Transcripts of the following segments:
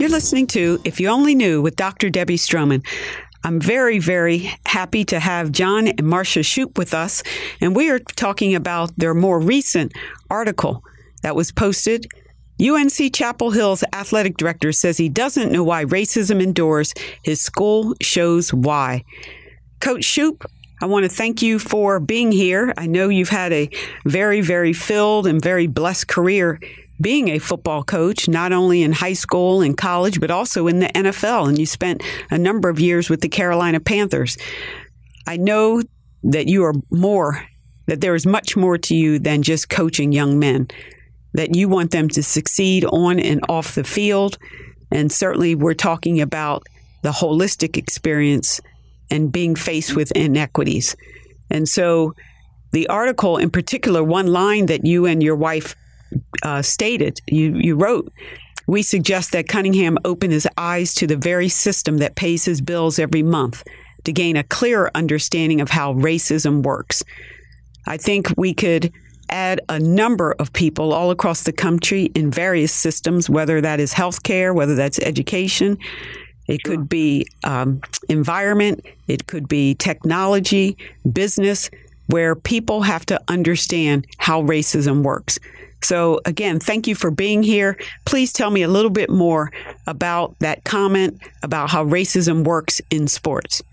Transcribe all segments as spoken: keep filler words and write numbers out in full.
You're listening to If You Only Knew with Doctor Debbie Stroman. I'm very, very happy to have John and Marcia Shoup with us, and we are talking about their more recent article that was posted. U N C Chapel Hill's athletic director says he doesn't know why racism endures. His school shows why. Coach Shoup, I want to thank you for being here. I know you've had a very, very filled and very blessed career being a football coach, not only in high school and college, but also in the N F L. And you spent a number of years with the Carolina Panthers. I know that you are more, that there is much more to you than just coaching young men, that you want them to succeed on and off the field. And certainly we're talking about the holistic experience and being faced with inequities. And so the article in particular, one line that you and your wife uh, stated, you, you wrote, we suggest that Cunningham open his eyes to the very system that pays his bills every month to gain a clearer understanding of how racism works. I think we could add a number of people all across the country in various systems, whether that is healthcare, whether that's education. It sure. could be um, environment. It could be technology, business, where people have to understand how racism works. So again, thank you for being here. Please tell me a little bit more about that comment about how racism works in sports.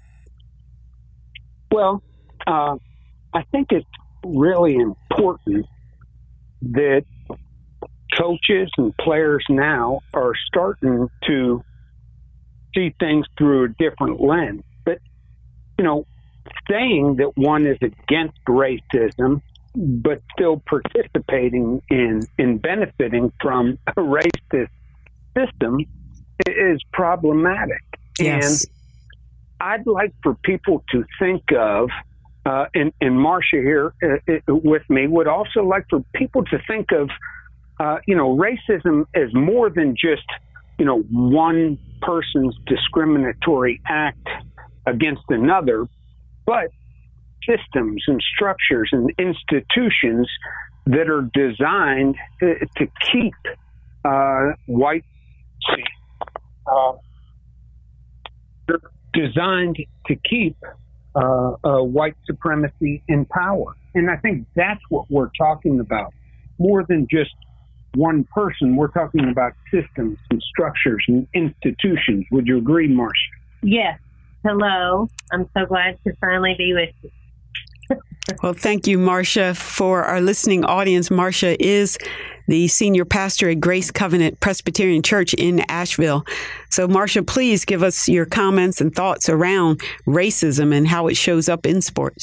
Well, uh, I think it's really important that coaches and players now are starting to see things through a different lens. But, you know, saying that one is against racism but still participating in, in benefiting from a racist system is problematic. Yes. And I'd like for people to think of, uh, and, and Marcia here uh, with me would also like for people to think of, uh, you know, racism as more than just, you know, one person's discriminatory act against another, but systems and structures and institutions that are designed to, to keep uh, white, uh, they're designed to keep uh, uh, white supremacy in power. And I think that's what we're talking about. More than just one person, we're talking about systems and structures and institutions. Would you agree, Marcia? Yes. Hello. I'm so glad to finally be with you. Well, thank you, Marcia. For our listening audience, Marcia is the senior pastor at Grace Covenant Presbyterian Church in Asheville. So, Marcia, please give us your comments and thoughts around racism and how it shows up in sports.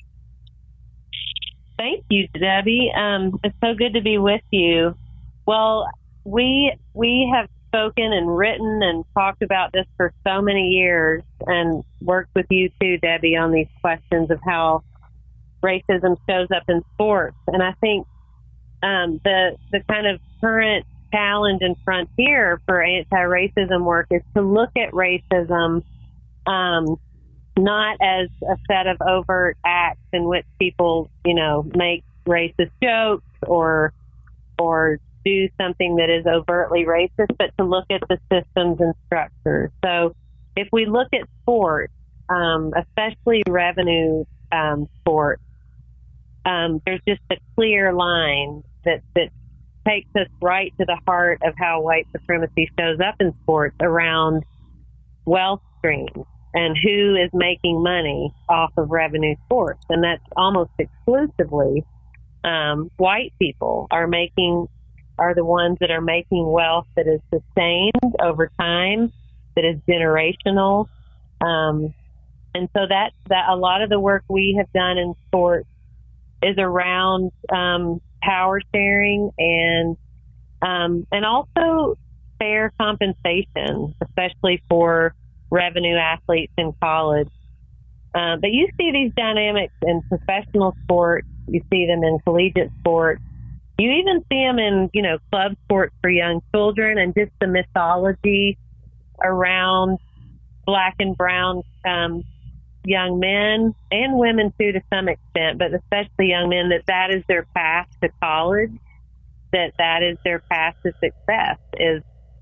Thank you, Debbie. Um, it's so good to be with you. Well, we we have spoken and written and talked about this for so many years and worked with you too, Debbie, on these questions of how racism shows up in sports. And I think um, the the kind of current challenge and frontier for anti-racism work is to look at racism um, not as a set of overt acts in which people, you know, make racist jokes or or do something that is overtly racist, but to look at the systems and structures. So if we look at sports, um, especially revenue um, sports, um, there's just a clear line that, that takes us right to the heart of how white supremacy shows up in sports around wealth streams and who is making money off of revenue sports. And that's almost exclusively um, white people are making are the ones that are making wealth that is sustained over time, that is generational. Um, and so that, that a lot of the work we have done in sports is around um, power sharing and um, and also fair compensation, especially for revenue athletes in college. Uh, but you see these dynamics in professional sports. You see them in collegiate sports. You even see them in, you know, club sports for young children, and just the mythology around black and brown um, young men and women too, to some extent, but especially young men, that that is their path to college, that that is their path to success, is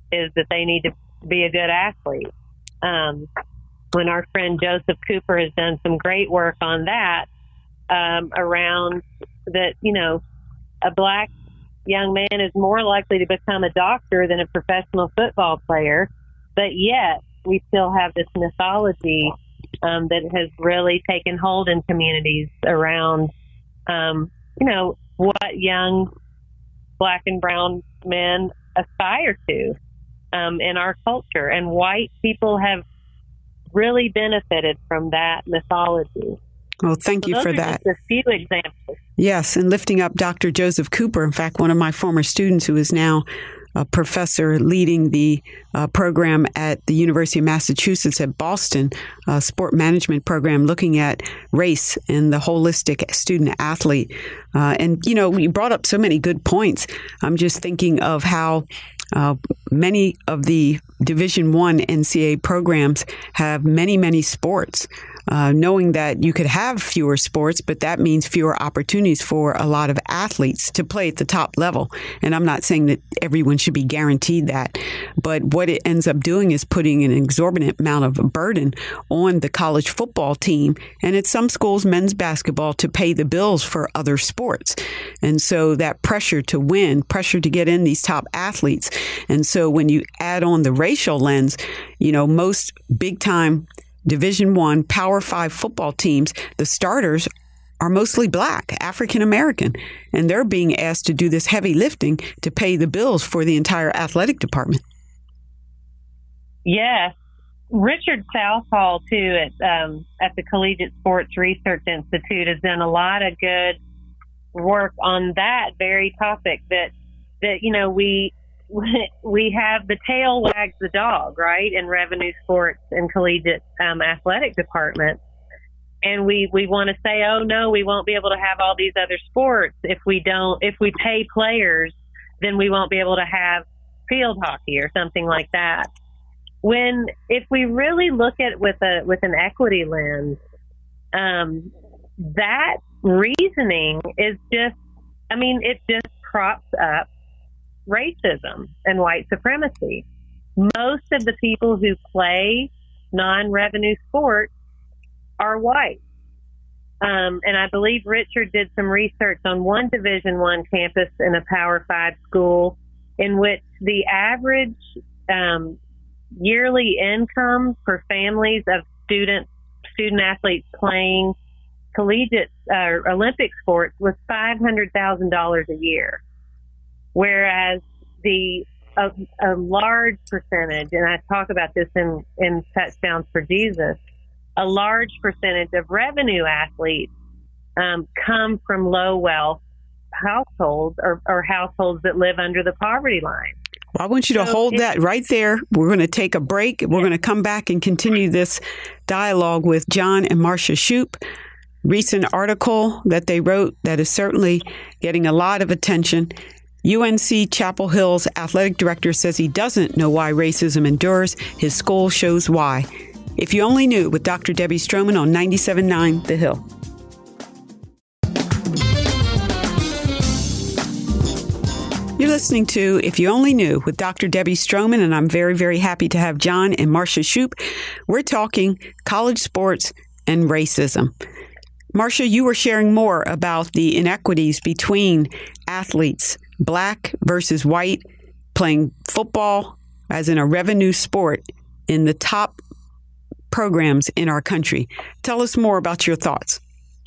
is that they need to be a good athlete. Um, when our friend Joseph Cooper has done some great work on that, um, around that, you know, a black young man is more likely to become a doctor than a professional football player, but yet we still have this mythology um, that has really taken hold in communities around, um, you know, what young black and brown men aspire to um, in our culture. And white people have really benefited from that mythology. Well, thank so you those for are that. Just a few examples. Yes, and lifting up Doctor Joseph Cooper, in fact, one of my former students who is now a professor leading the uh, program at the University of Massachusetts at Boston, a sport management program looking at race and the holistic student athlete. Uh, and, you know, you brought up so many good points. I'm just thinking of how uh, many of the Division One N C A A programs have many, many sports. Uh, knowing that you could have fewer sports, but that means fewer opportunities for a lot of athletes to play at the top level. And I'm not saying that everyone should be guaranteed that, but what it ends up doing is putting an exorbitant amount of burden on the college football team, and at some schools, men's basketball, to pay the bills for other sports. And so that pressure to win, pressure to get in these top athletes. And so when you add on the racial lens, you know, most big time Division One Power Five football teams, the starters are mostly black, African American, and they're being asked to do this heavy lifting to pay the bills for the entire athletic department. Yes. Richard Southall, too, at um, at the Collegiate Sports Research Institute, has done a lot of good work on that very topic, that, that you know, we we have the tail wags the dog, right, in revenue sports and collegiate um, athletic departments. And we, we want to say, oh, no, we won't be able to have all these other sports if we don't, if we pay players, then we won't be able to have field hockey or something like that. When, if we really look at it with a, with an equity lens, um, that reasoning is just, I mean, it just props up racism and white supremacy. Most of the people who play non-revenue sports are white. Um, and I believe Richard did some research on one Division One campus in a Power Five school in which the average um, yearly income for families of students, student athletes playing collegiate uh, Olympic sports was five hundred thousand dollars a year. Whereas the a, a large percentage, and I talk about this in, in Touchdowns for Jesus, a large percentage of revenue athletes um, come from low wealth households or, or households that live under the poverty line. Well, I want you to so hold that right there. We're going to take a break. We're yeah. going to come back and continue this dialogue with John and Marcia Shoup. Recent article that they wrote that is certainly getting a lot of attention. U N C Chapel Hill's athletic director says he doesn't know why racism endures. His school shows why. If You Only Knew, with Doctor Debbie Stroman on ninety-seven point nine The Hill. You're listening to If You Only Knew with Doctor Debbie Stroman, and I'm very, very happy to have John and Marcia Shoup. We're talking college sports and racism. Marcia, you were sharing more about the inequities between athletes, black versus white, playing football as in a revenue sport in the top programs in our country. Tell us more about your thoughts.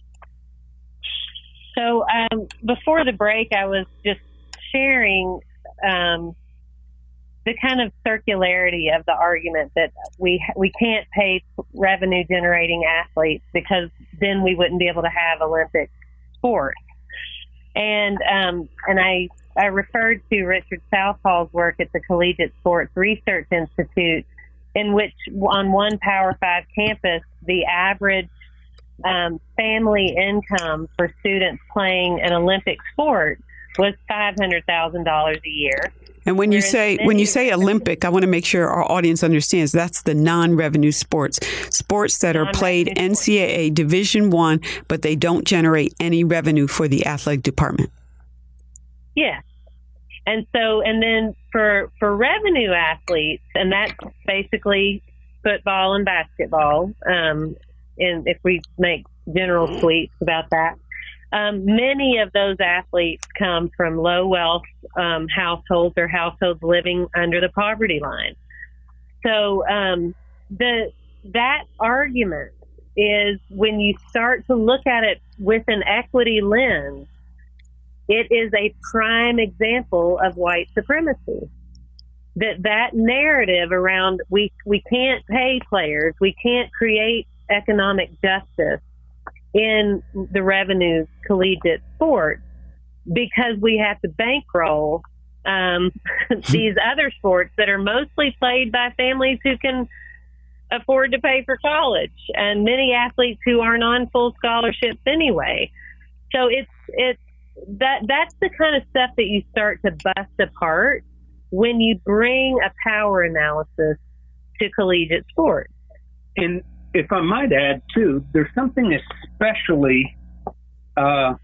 So um, before the break, I was just sharing um, the kind of circularity of the argument that we we can't pay revenue generating athletes because then we wouldn't be able to have Olympic sports. And um, and I I referred to Richard Southall's work at the Collegiate Sports Research Institute, in which on one Power Five campus, the average um, family income for students playing an Olympic sport was five hundred thousand dollars a year. And when you say when you say Olympic, I want to make sure our audience understands that's the non-revenue sports, sports that are played N C A A Division One, but they don't generate any revenue for the athletic department. Yes, And so, and then for, for revenue athletes, and that's basically football and basketball, um, and if we make general sweeps about that, um, many of those athletes come from low wealth um, households or households living under the poverty line. So um, the that argument is, when you start to look at it with an equity lens, it is a prime example of white supremacy. That that narrative around we we can't pay players, we can't create economic justice in the revenue collegiate sport because we have to bankroll um, these other sports that are mostly played by families who can afford to pay for college, and many athletes who aren't on full scholarships anyway. So it's it's that that's the kind of stuff that you start to bust apart when you bring a power analysis to collegiate sports. And if I might add, too, there's something especially uh,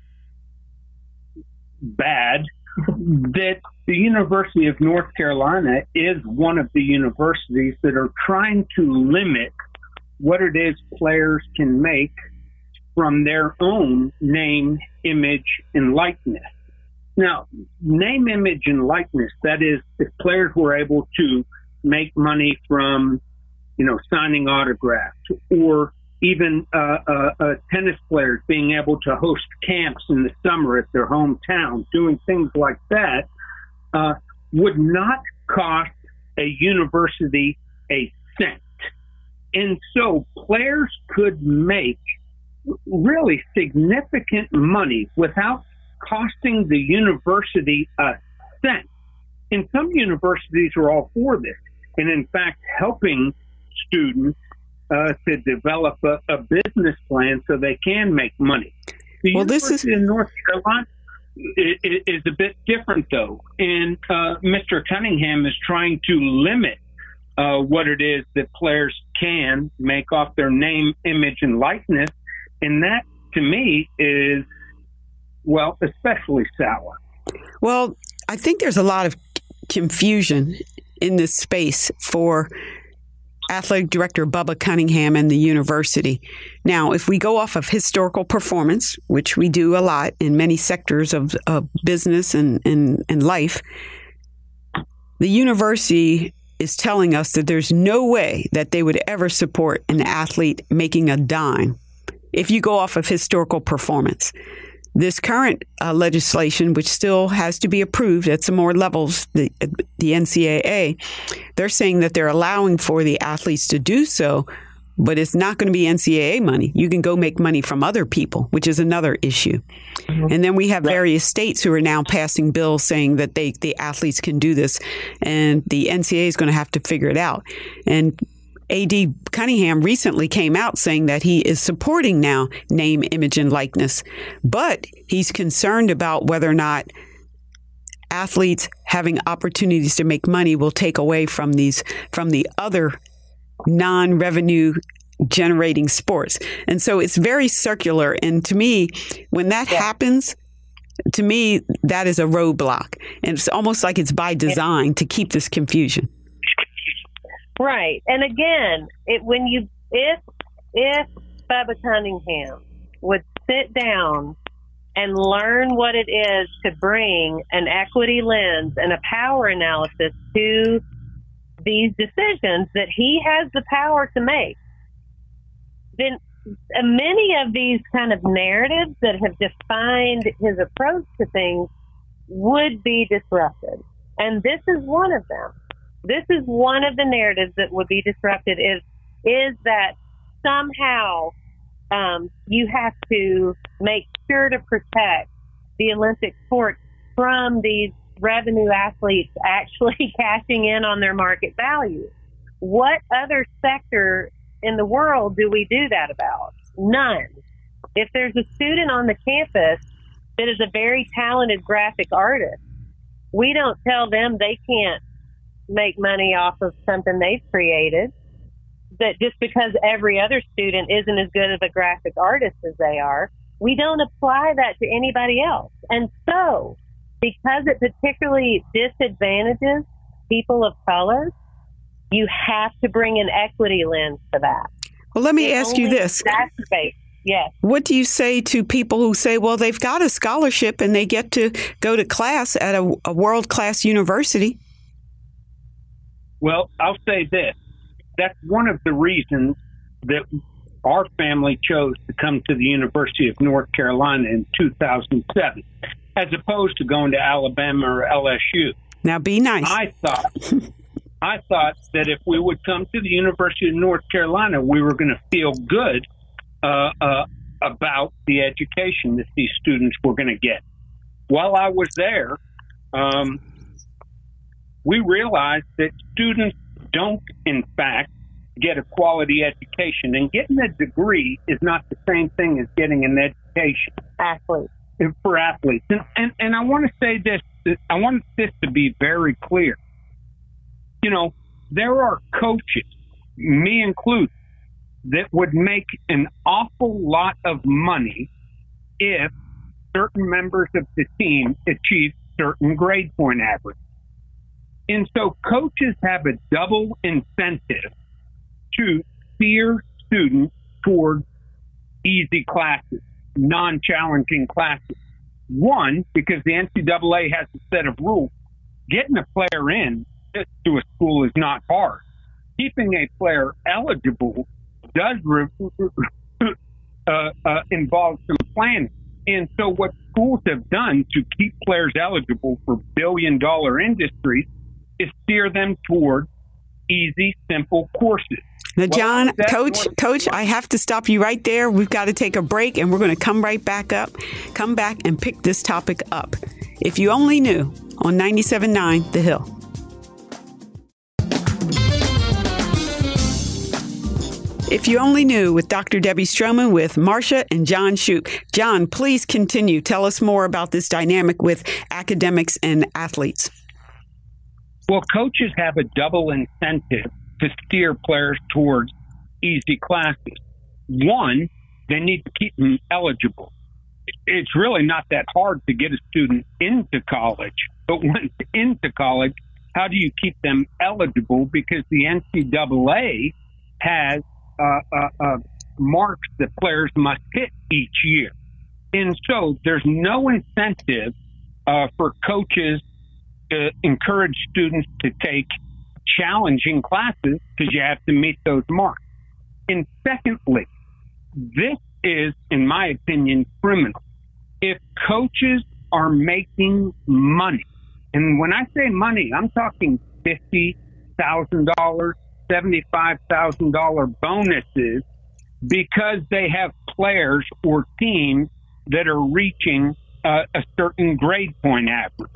bad that the University of North Carolina is one of the universities that are trying to limit what it is players can make from their own name, image, and likeness. Now, name, image, and likeness, that is, if players were able to make money from, you know, signing autographs, or even uh, uh, uh, tennis players being able to host camps in the summer at their hometown, doing things like that, uh, would not cost a university a cent. And so players could make really significant money without costing the university a cent. And some universities are all for this, and in fact helping students uh, to develop a, a business plan so they can make money. The well, University this is in North Carolina is, is a bit different, though, and uh, Mister Cunningham is trying to limit uh, what it is that players can make off their name, image, and likeness, and that, to me, is, well, especially sour. Well, I think there's a lot of confusion in this space for athletic director Bubba Cunningham and the university. Now, if we go off of historical performance, which we do a lot in many sectors of, of business and, and, and life, the university is telling us that there's no way that they would ever support an athlete making a dime if you go off of historical performance. This current uh, legislation, which still has to be approved at some more levels, the, the N C double A, they're saying that they're allowing for the athletes to do so, but it's not going to be N C double A money. You can go make money from other people, which is another issue. Mm-hmm. And then we have various states who are now passing bills saying that they the athletes can do this, and the N C double A is going to have to figure it out. And A D Cunningham recently came out saying that he is supporting now name, image, and likeness, but he's concerned about whether or not athletes having opportunities to make money will take away from these from the other non-revenue generating sports. And so it's very circular. And to me, when that yeah. happens, to me, that is a roadblock. And it's almost like it's by design to keep this confusion. Right. And again, it, when you, if, if Bubba Cunningham would sit down and learn what it is to bring an equity lens and a power analysis to these decisions that he has the power to make, then many of these kind of narratives that have defined his approach to things would be disrupted. And this is one of them. This is one of the narratives that would be disrupted is, is that somehow um, you have to make sure to protect the Olympic sports from these revenue athletes actually cashing in on their market value. What other sector in the world do we do that about? None. If there's a student on the campus that is a very talented graphic artist, we don't tell them they can't make money off of something they've created, that just because every other student isn't as good of a graphic artist as they are, we don't apply that to anybody else. And so because it particularly disadvantages people of color, you have to bring an equity lens to that. Well, let me It ask you only this. exacerbates- Yes. What do you say to people who say, well, they've got a scholarship and they get to go to class at a, a world-class university? Well, I'll say this. That's one of the reasons that our family chose to come to the University of North Carolina in two thousand seven, as opposed to going to Alabama or L S U. Now, be nice. I thought, I thought that if we would come to the University of North Carolina, we were going to feel good uh, uh, about the education that these students were going to get. While I was there, um, we realized that students don't, in fact, get a quality education. And getting a degree is not the same thing as getting an education. Athletes. For athletes. And, and, and I want to say this, I want this to be very clear. You know, there are coaches, me included, that would make an awful lot of money if certain members of the team achieve certain grade point average. And so coaches have a double incentive to steer students toward easy classes, non-challenging classes. One, because the N C double A has a set of rules. Getting a player in to a school is not hard. Keeping a player eligible does re- uh, uh, involve some planning. And so what schools have done to keep players eligible for billion-dollar industries is steer them toward easy, simple courses. Now, John, Well, that's Coach, more- Coach, I have to stop you right there. We've got to take a break, and we're going to come right back up, come back and pick this topic up. If you only knew, on ninety-seven point nine The Hill. If You Only Knew with Doctor Debbie Stroman with Marcia and John Shoup. John, please continue. Tell us more about this dynamic with academics and athletes. Well, coaches have a double incentive to steer players towards easy classes. One, they need to keep them eligible. It's really not that hard to get a student into college, but once into college, how do you keep them eligible? Because the N C double A has uh, uh, uh, marks that players must hit each year. And so there's no incentive uh, for coaches to encourage students to take challenging classes because you have to meet those marks. And secondly, this is, in my opinion, criminal. If coaches are making money, and when I say money, I'm talking fifty thousand dollars, seventy-five thousand dollars bonuses because they have players or teams that are reaching uh, a certain grade point average.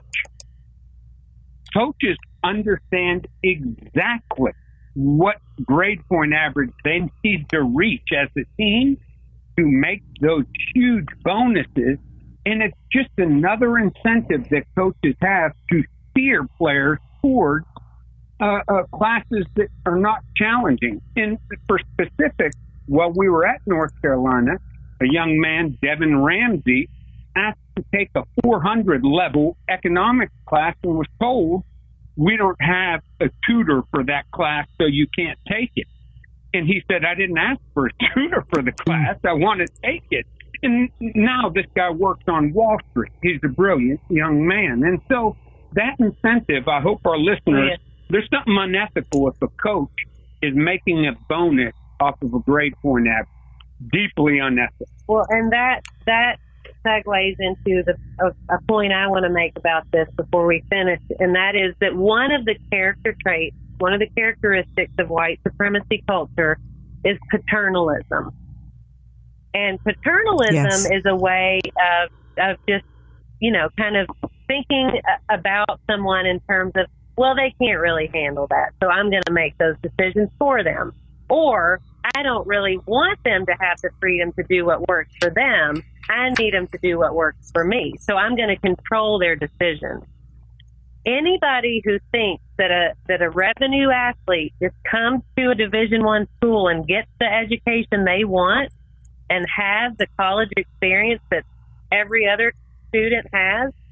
Coaches understand exactly what grade point average they need to reach as a team to make those huge bonuses. And it's just another incentive that coaches have to steer players towards uh, uh, classes that are not challenging. And for specifics, while we were at North Carolina, a young man, Devin Ramsey, asked to take a four hundred level economics class and was told, we don't have a tutor for that class, so you can't take it. And he said, I didn't ask for a tutor for the class. I want to take it. And now this guy works on Wall Street. He's a brilliant young man. And so that incentive, I hope our listeners, Yes. there's something unethical if a coach is making a bonus off of a grade point average. Deeply unethical. Well, and that that segues into the a, a point I want to make about this before we finish, and that is that one of the character traits, one of the characteristics of white supremacy culture is paternalism. And paternalism Yes. is a way of of just, you know, kind of thinking about someone in terms of, well, they can't really handle that, so I'm going to make those decisions for them. Or I don't really want them to have the freedom to do what works for them. I need them to do what works for me. So I'm going to control their decisions. Anybody who thinks that a that a revenue athlete just comes to a Division One school and gets the education they want and have the college experience that every other student has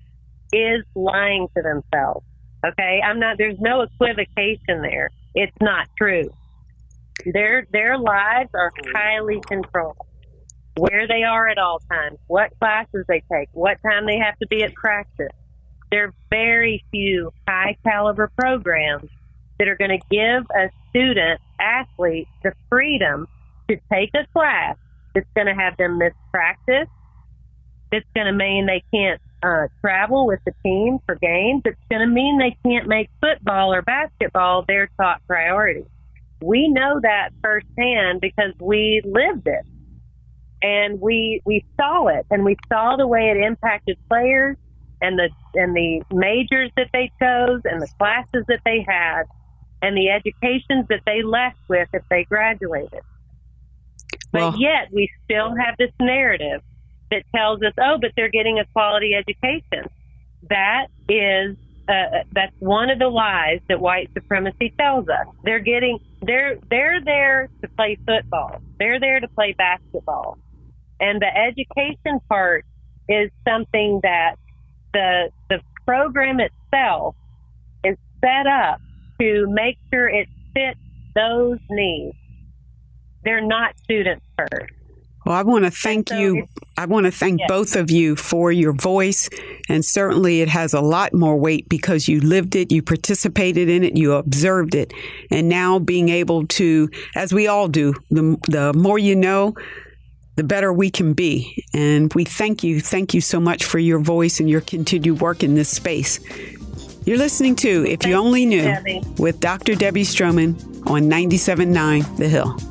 is lying to themselves. Okay, I'm not. There's no equivocation there. It's not true. Their their lives are highly controlled. Where they are at all times, what classes they take, what time they have to be at practice. There are very few high caliber programs that are going to give a student athlete the freedom to take a class that's going to have them miss practice. That's going to mean they can't uh, travel with the team for games. It's going to mean they can't make football or basketball their top priority. We know that firsthand because we lived it. And we we saw it, and we saw the way it impacted players and the and the majors that they chose and the classes that they had and the educations that they left with if they graduated. But well, yet we still have this narrative that tells us, oh, but they're getting a quality education. That is uh, that's one of the lies that white supremacy tells us. They're getting they're they're there to play football. They're there to play basketball. And the education part is something that the the program itself is set up to make sure it fits those needs. They're not students first. Well, I want to thank so you. I want to thank yes. both of you for your voice. And certainly it has a lot more weight because you lived it, you participated in it, you observed it. And now being able to, as we all do, the, the more you know, the better we can be. And we thank you. Thank you so much for your voice and your continued work in this space. You're listening to If You Only Knew with Doctor Debbie Stroman on ninety-seven point nine The Hill.